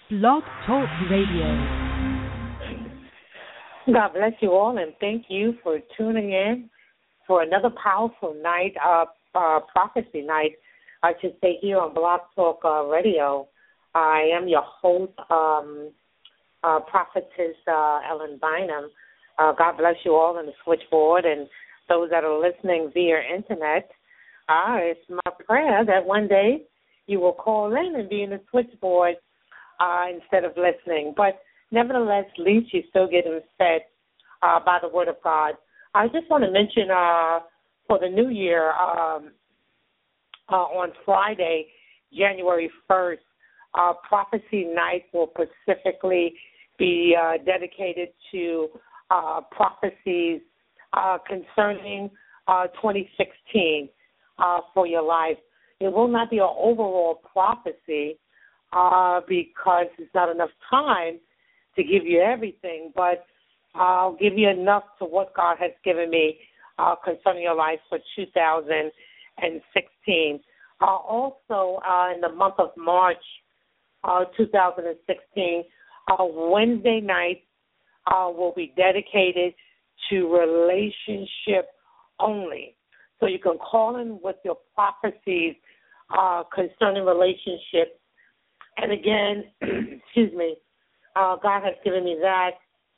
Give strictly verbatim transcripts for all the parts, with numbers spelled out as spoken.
Blog Talk Radio. God bless you all, and thank you for tuning in for another powerful night, uh, uh, prophecy night, I should say, here on Blog Talk uh, Radio. I am your host, um, uh, prophetess uh, Ellen Bynum. Uh, God bless you all on the switchboard and those that are listening via internet. Uh, it's my prayer that one day you will call in and be in the switchboard uh, instead of listening. But nevertheless, at least you're still getting fed uh, by the Word of God. I just want to mention uh, for the new year, um, uh, on Friday, January first, uh, Prophecy Night will specifically be uh, dedicated to uh, prophecies uh, concerning uh, twenty sixteen uh, for your life. It will not be an overall prophecy uh, because there's not enough time to give you everything, but I'll give you enough to what God has given me uh, concerning your life for two thousand sixteen. Uh, also, uh, in the month of March uh, two thousand sixteen, uh, Wednesday night uh, will be dedicated to relationship only. So you can call in with your prophecies uh, concerning relationships. And again, excuse me, uh, God has given me that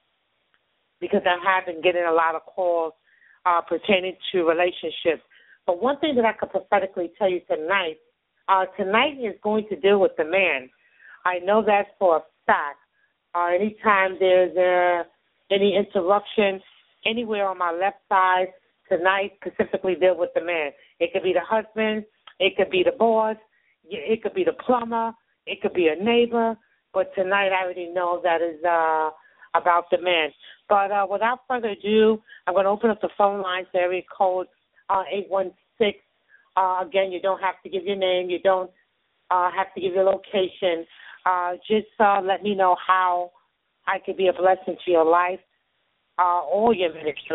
because I have been getting a lot of calls uh, pertaining to relationships. But one thing that I could prophetically tell you tonight, uh, tonight is going to deal with the man. I know that for a fact. Uh, anytime there's uh, any interruption anywhere on my left side, tonight specifically deal with the man. It could be the husband, it could be the boss, it could be the plumber, it could be a neighbor, but tonight I already know that is uh, about the man. But uh, without further ado, I'm going to open up the phone lines to area code uh, eight one six. Uh, again, you don't have to give your name. You don't uh, have to give your location. Uh, just uh, let me know how I could be a blessing to your life uh, or your ministry.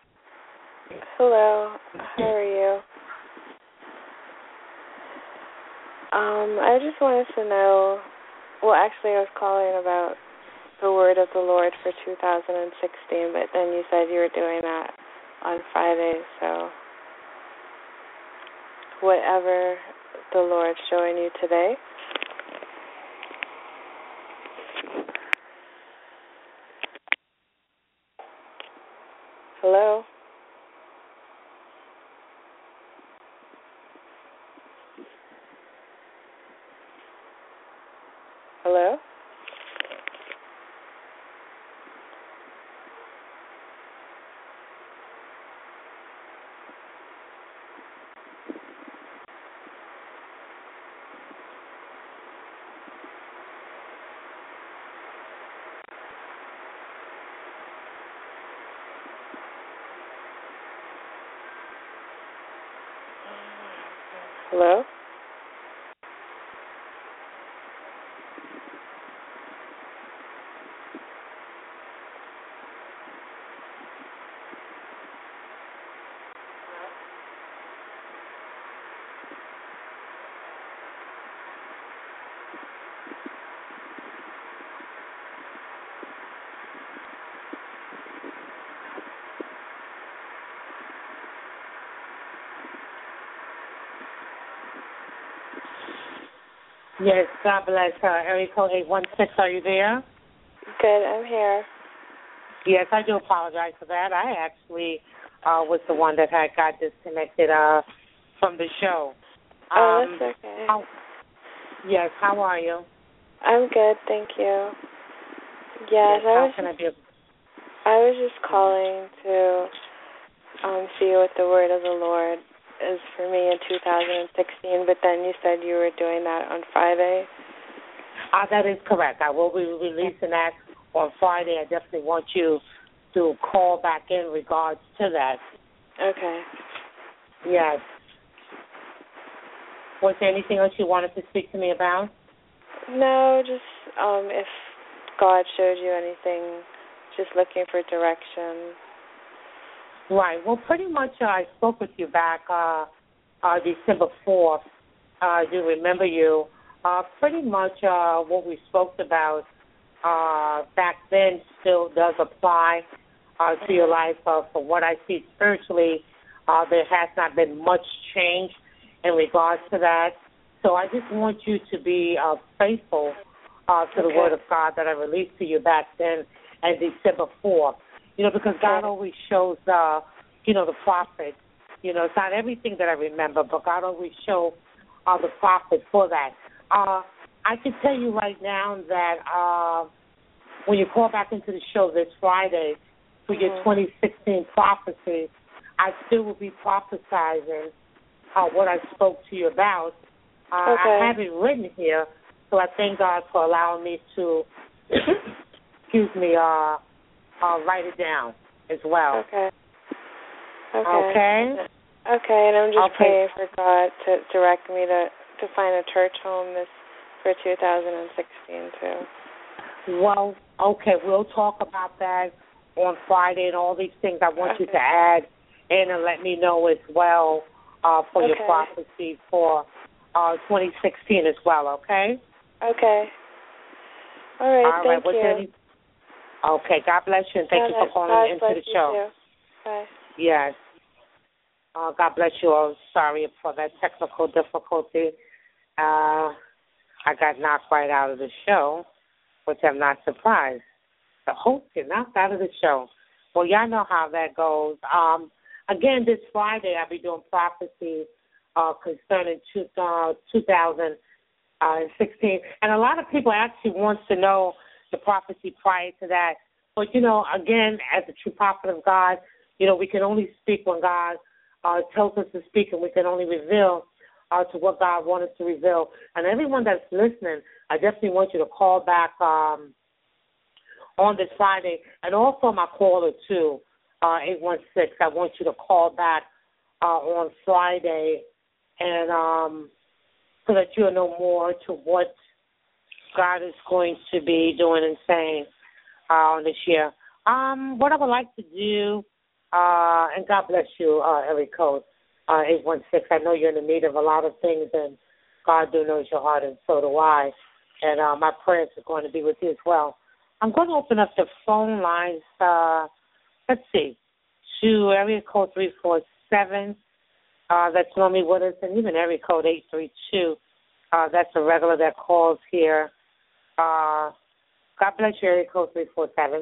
Hello, how are you? Um, I just wanted to know, well, actually I was calling about the word of the Lord for two thousand sixteen, but then you said you were doing that on Friday, so whatever the Lord's showing you today. Hello? Hello? Hello? Yes, God bless. Uh, area code eight one six, are you there? Good, I'm here. Yes, I do apologize for that. I actually uh, was the one that had got disconnected uh, from the show. Oh, Um, that's okay. how, yes, how are you? I'm good, thank you. Yes, yes I how was can just, I be? A... I was just calling to um, see what the word of the Lord is for me in two thousand sixteen, but then you said you were doing that on Friday. Uh, that is correct. I will be releasing that on Friday. I definitely want you to call back in regards to that. Okay. Yes. Was there anything else you wanted to speak to me about? No, just um, if God showed you anything, just looking for direction. Right. Well, pretty much uh, I spoke with you back uh, uh, December fourth. Uh, I do remember you uh, pretty much uh, what we spoke about uh, back then still does apply uh, to your life. Uh, from what I see spiritually, uh, there has not been much change in regards to that. So I just want you to be uh, faithful uh, to okay. the Word of God that I released to you back then and December fourth. You know, because God always shows, uh, you know, the prophet. You know, it's not everything that I remember, but God always shows uh, the prophet for that. Uh, I can tell you right now that uh, when you call back into the show this Friday for your mm-hmm. twenty sixteen prophecy, I still will be prophesying uh, what I spoke to you about. Uh, okay. I have it written here, so I thank God for allowing me to, excuse me, uh, uh, write it down as well. Okay. Okay. Okay. Okay, and I'm just okay. praying for God to direct me to, to find a church home this for two thousand sixteen too. Well, okay, we'll talk about that on Friday and all these things. I want okay. you to add in and let me know as well uh, for okay. your prophecy for uh, twenty sixteen as well. Okay. Okay. All right. All right. Thank you. Any... Okay. God bless you and thank God you for calling God into bless the show. You too. Bye. Yes. Uh, God bless you all. Sorry for that technical difficulty. Uh, I got knocked right out of the show, which I'm not surprised. The host get knocked out of the show. Well, y'all know how that goes. Um, again, this Friday I'll be doing prophecy uh, concerning two, uh, two thousand sixteen. And a lot of people actually want to know the prophecy prior to that. But, you know, again, as a true prophet of God, you know, we can only speak when God Uh, tells us to speak, and we can only reveal uh, to what God wants us to reveal. And everyone that's listening, I definitely want you to call back um, on this Friday, and also my caller too, uh, eight one six. I want you to call back uh, on Friday, and um, so that you'll know more to what God is going to be doing and saying uh, on this year. Um, what I would like to do. Uh, and God bless you, uh, area code uh, eight one six. I know you're in the need of a lot of things, and God do knows your heart, and so do I. And uh, my prayers are going to be with you as well. I'm going to open up the phone lines, uh, let's see, to area code three four seven. Uh, that's normally with us, and even area code eight three two. Uh, that's a regular that calls here. Uh, God bless you, area code three four seven.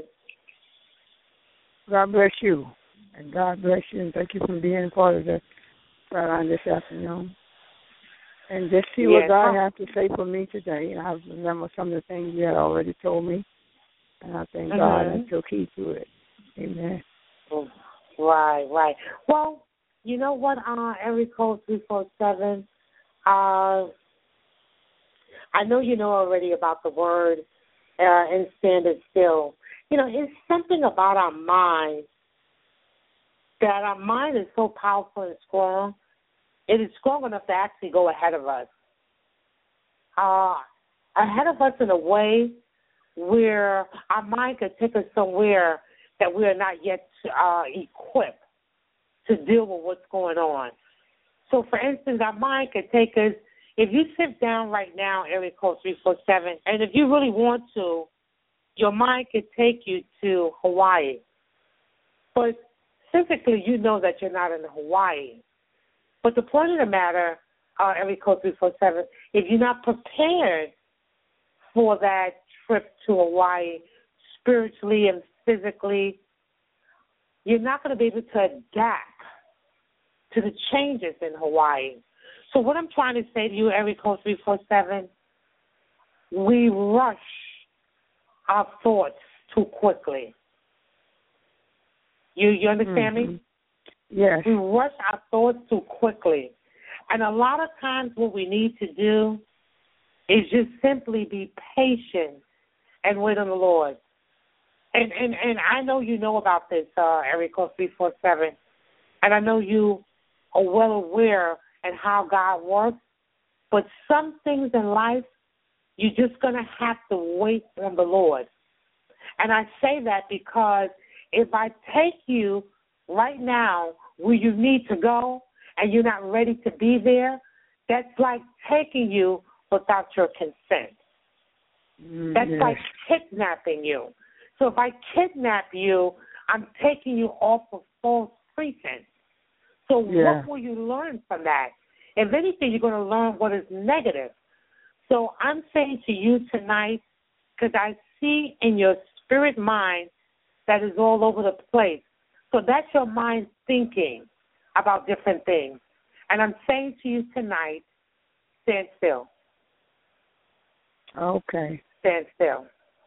God bless you. And God bless you, and thank you for being part of the prayer line this afternoon. And just see what yes. God has to say for me today. I remember some of the things you had already told me, and I thank mm-hmm. God and took heed to it. Amen. Right, right. Well, you know what, uh, area code three four seven, uh, I know you know already about the word uh, and standing still. You know, it's something about our mind that our mind is so powerful and strong, it is strong enough to actually go ahead of us. Uh, ahead of us in a way where our mind could take us somewhere that we are not yet uh, equipped to deal with what's going on. So, for instance, our mind could take us, if you sit down right now, area code three four seven, and if you really want to, your mind could take you to Hawaii. But physically, you know that you're not in Hawaii. But the point of the matter, uh, area code three four seven, if you're not prepared for that trip to Hawaii spiritually and physically, you're not going to be able to adapt to the changes in Hawaii. So what I'm trying to say to you, area code three four seven, we rush our thoughts too quickly. You you understand mm-hmm. me? Yes. We rush our thoughts too quickly. And a lot of times what we need to do is just simply be patient and wait on the Lord. And and, and I know you know about this, uh, area code three four seven, and I know you are well aware and how God works, but some things in life, you're just going to have to wait on the Lord. And I say that because if I take you right now where you need to go and you're not ready to be there, that's like taking you without your consent. Mm, That's yes. like kidnapping you. So if I kidnap you, I'm taking you off of false pretense. So Yeah. what will you learn from that? If anything, you're going to learn what is negative. So I'm saying to you tonight, because I see in your spirit mind that is all over the place. So that's your mind thinking about different things. And I'm saying to you tonight, stand still. Okay. Stand still.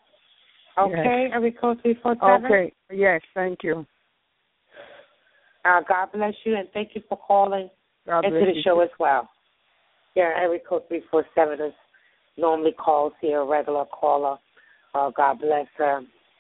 Okay, yes. every code three four seven. Okay. Yes, thank you. Uh, God bless you, and thank you for calling God into bless the you show too. as well. Yeah, every code three four seven is normally calls here, a regular caller. Uh, God bless her.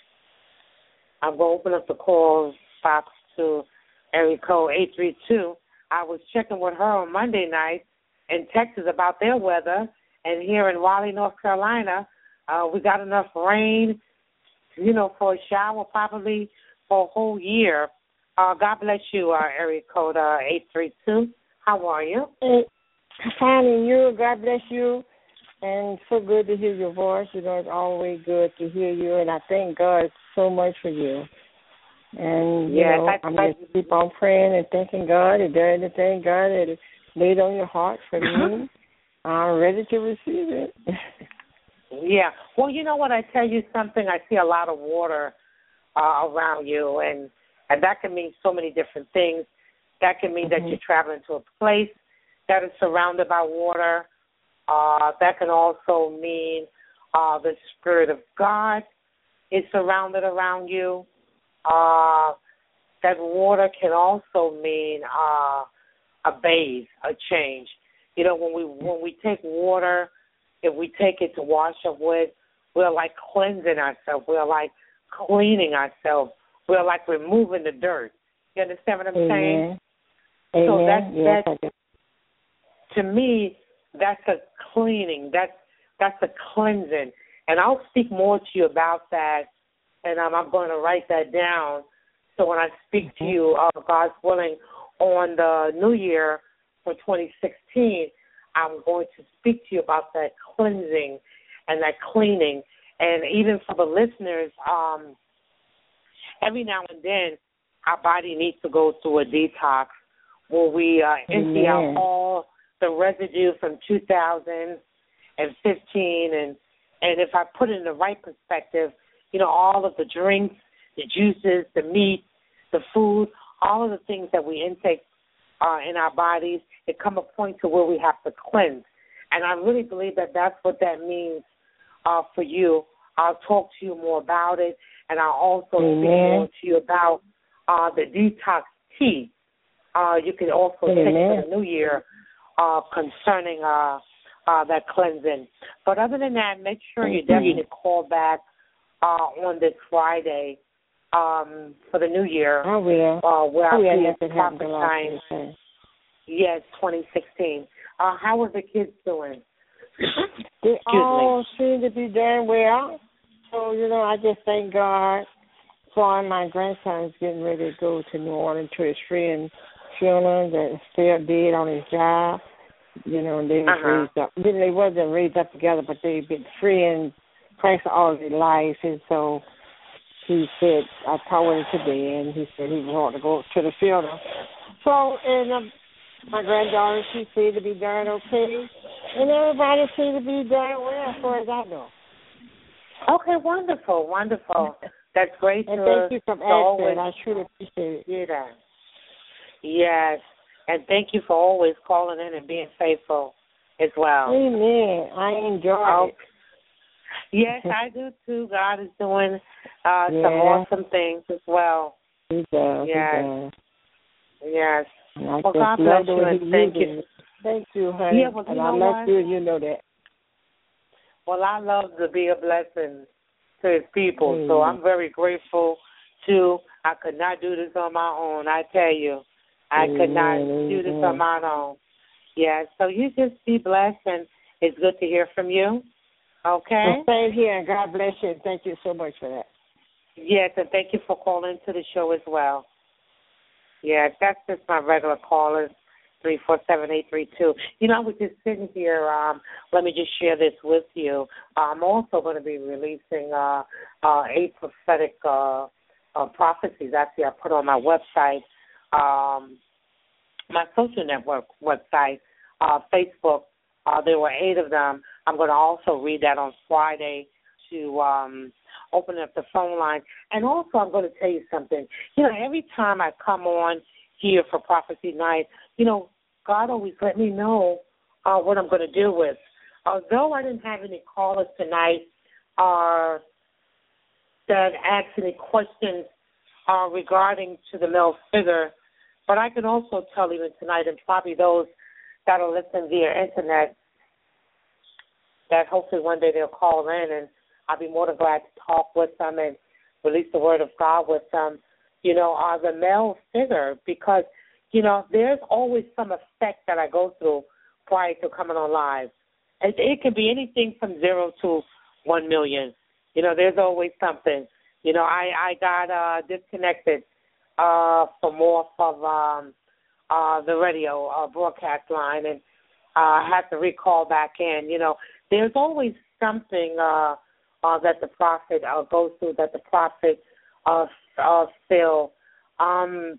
I'm going to open up the call box to area code eight three two. I was checking with her on Monday night in Texas about their weather, and here in Raleigh, North Carolina, uh, we got enough rain, you know, for a shower probably for a whole year. Uh, God bless you, uh, area code uh, eight three two. How are you? Hey, fine, and you. God bless you. And so good to hear your voice. You know, it's always good to hear you, and I thank God so much for you. And, you Yeah, know, that's, I'm that's, going to keep on praying and thanking God. Is there anything, God, that laid on your heart for me? I'm ready to receive it. Yeah. Well, you know what? I tell you something. I see a lot of water uh, around you, and, and that can mean so many different things. That can mean mm-hmm. that you're traveling to a place that is surrounded by water. Uh, that can also mean uh, the Spirit of God is surrounded around you. Uh, that water can also mean uh, a bathe, a change. You know, when we when we take water, if we take it to wash up with, we're like cleansing ourselves. We're like cleaning ourselves. We're like removing the dirt. You understand what I'm Amen. saying? Amen. So that's, yes, that's to me, that's a cleaning. That's that's a cleansing. And I'll speak more to you about that, and um, I'm going to write that down. So when I speak to you, uh, God's willing, on the new year for twenty sixteen, I'm going to speak to you about that cleansing and that cleaning. And even for the listeners, um, every now and then, our body needs to go through a detox where we uh, empty out all the residue from two thousand fifteen. And, and if I put it in the right perspective, you know, all of the drinks, the juices, the meat, the food, all of the things that we intake uh, in our bodies, it come a point to where we have to cleanse. And I really believe that that's what that means uh, for you. I'll talk to you more about it, and I'll also Amen. speak more to you about uh, the detox tea. Uh, you can also Amen. take for the new year uh, concerning uh, uh, that cleansing. But other than that, make sure you definitely call back uh, on this Friday um, for the new year. I will. Uh, where I will. I'll be Let it happen at time. Yes, twenty sixteen. Uh, how are the kids doing? They Excuse all me. seem to be doing well. So, you know, I just thank God for my grandson's getting ready to go to New Orleans to his friend's funeral that still dead on his job. You know, they was uh-huh. raised up. They wasn't raised up together, but they've been friends practically all their lives. And so he said, I talked with him today, and he said he wanted to go to the funeral. So, and um, my granddaughter, she seemed to be doing okay. And everybody seemed to be doing well, as far as I know. Okay, wonderful, wonderful. That's great. And to, thank you for asking. always I truly appreciate it. hear that. Yes, and thank you for always calling in and being faithful as well. Amen. I enjoy oh, it. Yes, I do too. God is doing uh, yeah. some awesome things as well. He does. Yes. He does. Yes. And I well, just God love bless the you way and he thank uses you. it. Thank you, honey. Yeah, well, and you I know love what? you, you know that. Well, I love to be a blessing to his people, Amen. so I'm very grateful, too. I could not do this on my own, I tell you. I Amen. could not Amen. do this on my own. Yeah, so you just be blessed, and it's good to hear from you. Okay? Well, same here, and God bless you, and thank you so much for that. Yes, and thank you for calling to the show as well. Yes, that's just my regular callers three four seven, eight three two. You know, I was just sitting here. Um, let me just share this with you. I'm also going to be releasing uh, uh, eight prophetic uh, uh, prophecies. Actually, I put on my website, um, my social network website, uh, Facebook. Uh, there were eight of them. I'm going to also read that on Friday to um, open up the phone line. And also, I'm going to tell you something. You know, every time I come on here for Prophecy Night, you know, God always let me know uh, what I'm going to do with. Although I didn't have any callers tonight uh, that asked any questions uh, regarding to the male figure, but I can also tell even tonight, and probably those that will listen via internet, that hopefully one day they'll call in, and I'll be more than glad to talk with them and release the word of God with them, you know, uh, the male figure, because, you know, there's always some effect that I go through prior to coming on live. It, it can be anything from zero to one million. You know, there's always something. You know, I, I got uh, disconnected uh, from off of um, uh, the radio uh, broadcast line, and uh, had to recall back in. You know, there's always something uh, uh, that the prophet uh, goes through, that the prophet uh, uh, feel. Um,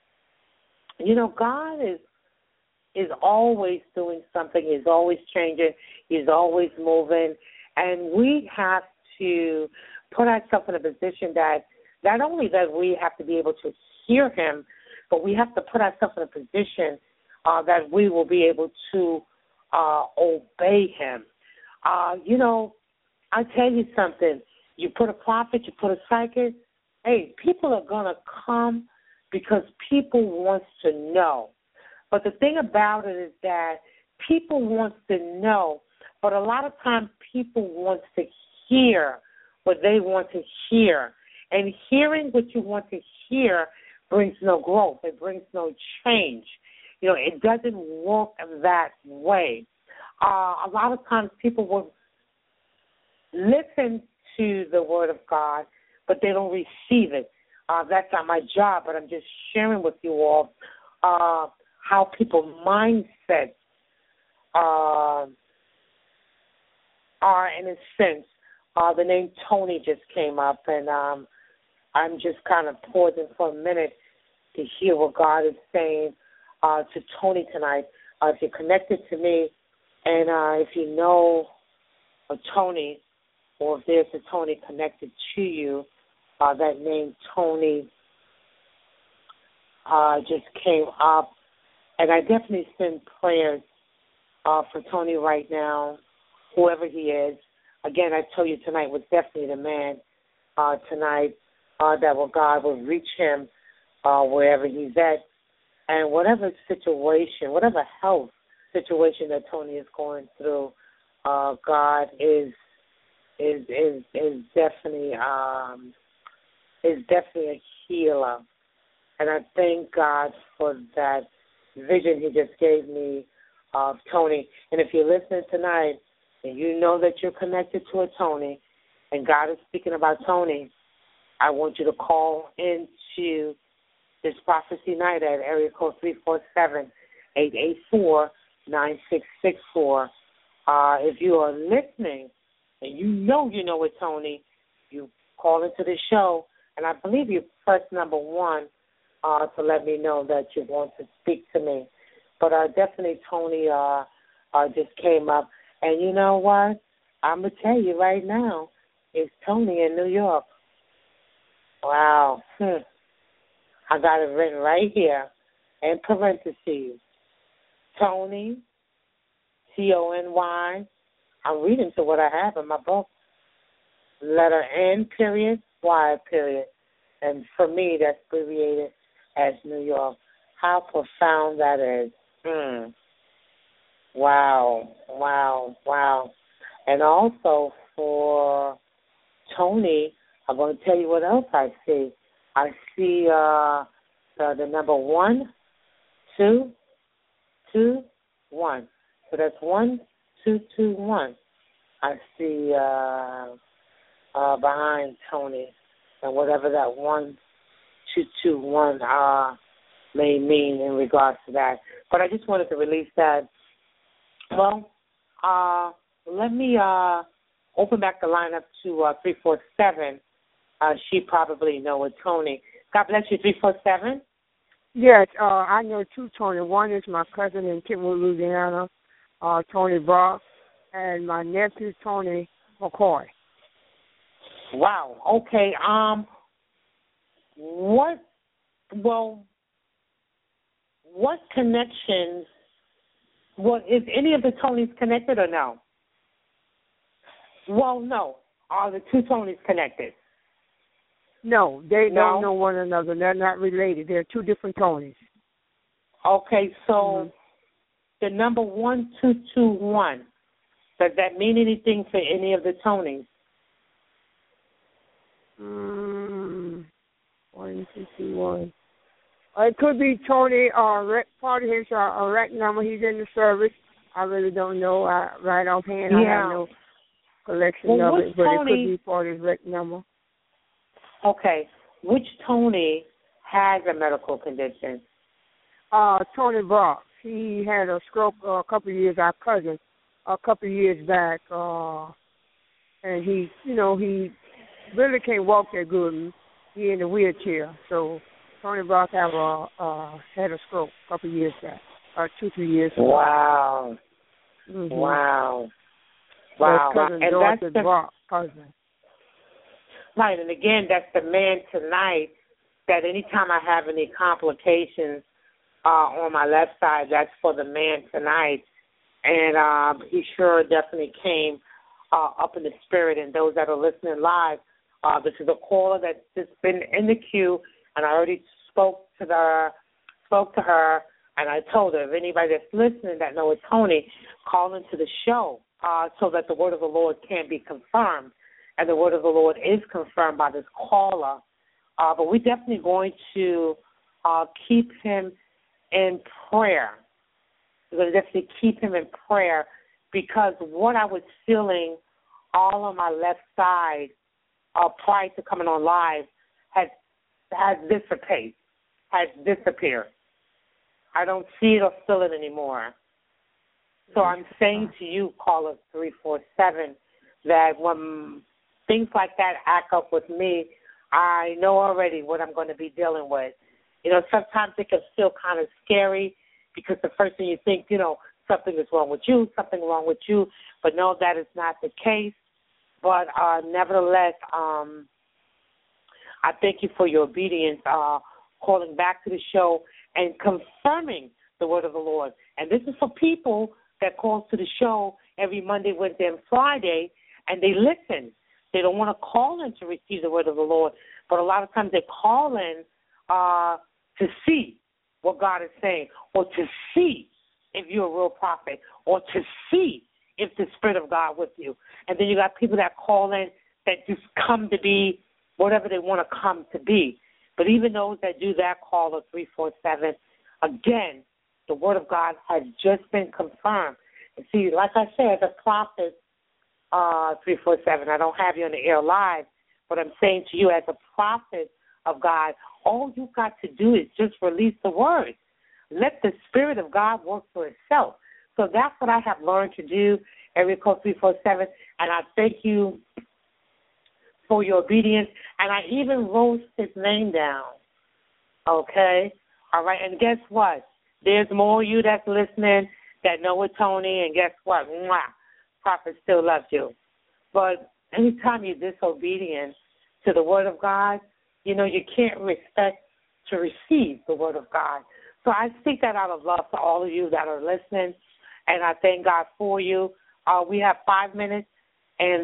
you know, God is is always doing something. He's always changing. He's always moving. And we have to put ourselves in a position that not only that we have to be able to hear him, but we have to put ourselves in a position uh, that we will be able to uh, obey him. Uh, you know, I tell you something. You put a prophet, you put a psychic, hey, people are going to come because people want to know. But the thing about it is that people want to know, but a lot of times people want to hear what they want to hear. And hearing what you want to hear brings no growth. It brings no change. You know, it doesn't work that way. Uh, a lot of times people will listen to the word of God, but they don't receive it. Uh, that's not my job, but I'm just sharing with you all uh, how people's mindsets uh, are, in a sense. Uh, the name Tony just came up, and um, I'm just kind of pausing for a minute to hear what God is saying uh, to Tony tonight. Uh, if you're connected to me, and uh, if you know a Tony, or if there's a Tony connected to you, uh, that name Tony uh, just came up. And I definitely send prayers uh, for Tony right now, whoever he is. Again, I tell you tonight was definitely the man uh, tonight uh, that will God will reach him uh, wherever he's at. And whatever situation, whatever health situation that Tony is going through, uh, God is is is is definitely um, is definitely a healer. And I thank God for that vision he just gave me of Tony. And if you're listening tonight and you know that you're connected to a Tony and God is speaking about Tony, I want you to call into this prophecy night at area code three four seven, eight eight four, nine six six four. Uh, if you are listening and you know you know it, Tony, you call into the show, and I believe you press number one uh, to let me know that you want to speak to me. But uh, definitely Tony uh, uh, just came up. And you know what? I'm going to tell you right now, it's Tony in New York. Wow. Hmm. I got it written right here in parentheses. Tony, T O N Y. I'm reading to what I have in my book. Letter N, period, Y, period. And for me, that's abbreviated as New York. How profound that is. Mm. Wow, wow, wow. And also for Tony, I'm going to tell you what else I see. I see uh, the, the number one, two, two, one. So that's one, two, two, one. I see uh, uh, behind Tony, and whatever that one, two, two, one uh, may mean in regards to that. But I just wanted to release that. Well, uh, let me uh, open back the line up to uh, three four seven. Uh, she probably know it, Tony. God bless you, three four seven. Yes, uh, I know two Tony. One is my cousin in Kentwood, Louisiana, uh, Tony Brock, and my nephew, Tony McCoy. Wow. Okay. Um. What? Well. What connections? What is any of the Tonys connected or no? Well, no. Are the two Tonys connected? No, they no? don't know one another. They're not related. They're two different Tonys. Okay, so mm-hmm. the number one two two one. Does that mean anything for any of the Tonys? Mm, one two two one. It could be Tony or uh, part of his uh, a rec number. He's in the service. I really don't know. I, right offhand, yeah. I have no collection well, of it, but Tony, it could be part of his rec number. Okay. Which Tony has a medical condition? Uh, Tony Brock. He had a stroke uh, a couple of years, our cousin, a couple of years back. Uh, and he, you know, he really can't walk that good. He in a wheelchair. So Tony Brock have a, uh, had a stroke a couple of years back, or two, three years ago. Wow. Mm-hmm. Wow. Wow. That's cousin and Dorothy that's the, Brock, cousin. Right, and again, that's the man tonight that anytime I have any complications uh, on my left side, that's for the man tonight. And um, he sure definitely came uh, up in the spirit. And those that are listening live, uh, this is a caller that's just been in the queue, and I already spoke to the spoke to her, and I told her, if anybody that's listening that knows Tony, call into the show uh, so that the word of the Lord can be confirmed. And the word of the Lord is confirmed by this caller. Uh, but we're definitely going to uh, keep him in prayer. We're going to definitely keep him in prayer because what I was feeling all on my left side uh, prior to coming on live has, has dissipated, has disappeared. I don't see it or feel it anymore. So I'm saying to you, caller three four seven, that when things like that act up with me, I know already what I'm going to be dealing with. You know, sometimes it can feel kind of scary because the first thing you think, you know, something is wrong with you, something wrong with you, but no, that is not the case. But uh, nevertheless, um, I thank you for your obedience, uh, calling back to the show and confirming the word of the Lord. And this is for people that call to the show every Monday, Wednesday, and Friday, and they listen. They don't want to call in to receive the word of the Lord, but a lot of times they call in uh, to see what God is saying, or to see if you're a real prophet, or to see if the Spirit of God with you. And then you got people that call in that just come to be whatever they want to come to be. But even those that do that, call at three four seven, again, the word of God has just been confirmed. And see, like I said, the prophet, Uh, three four seven. I don't have you on the air live, but I'm saying to you as a prophet of God, all you've got to do is just release the word. Let the Spirit of God work for itself. So that's what I have learned to do, area code three four seven, and I thank you for your obedience, and I even wrote his name down, okay? All right, and guess what? There's more of you that's listening that know it, Tony, and guess what? Mwah. Prophet still loves you. But anytime you're disobedient to the word of God, you know, you can't expect to receive the word of God. So I speak that out of love to all of you that are listening, and I thank God for you. Uh, we have five minutes and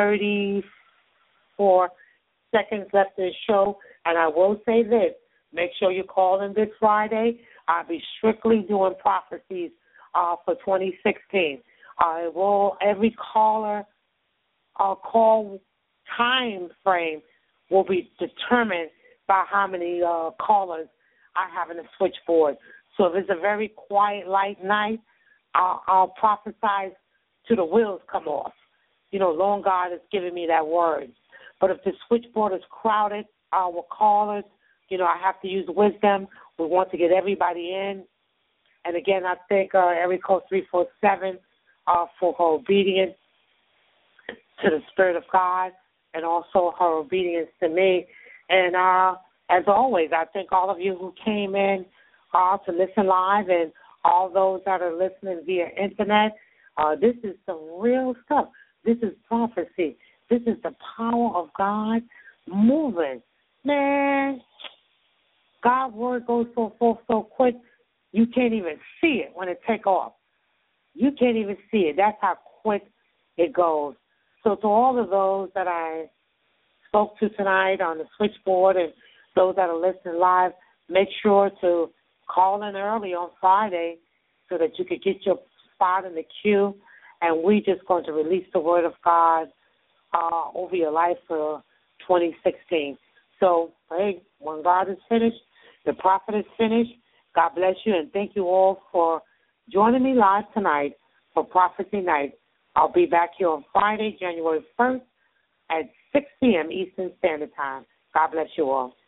thirty-four seconds left in the show, and I will say this. Make sure you call in this Friday. I'll be strictly doing prophecies uh, for twenty sixteen. Uh, will every caller uh, call time frame will be determined by how many uh, callers I have in the switchboard. So if it's a very quiet, light night, I'll, I'll prophesy till the wheels come off. You know, Lord God is giving me that word. But if the switchboard is crowded uh, with callers, you know, I have to use wisdom We want to get everybody in. And, again, I thank uh, area code three four seven uh, for her obedience to the Spirit of God and also her obedience to me. And, uh, as always, I thank all of you who came in uh, to listen live and all those that are listening via Internet. Uh, this is some real stuff. This is prophecy. This is the power of God moving. Man, God's word goes so forth so quick, you can't even see it when it take off. You can't even see it. That's how quick it goes. So to all of those that I spoke to tonight on the switchboard and those that are listening live, make sure to call in early on Friday so that you could get your spot in the queue. And we're just going to release the word of God uh, over your life for twenty sixteen. So, hey, when God is finished, the prophet is finished. God bless you, and thank you all for joining me live tonight for Prophecy Night. I'll be back here on Friday, January first at six p.m. Eastern Standard Time. God bless you all.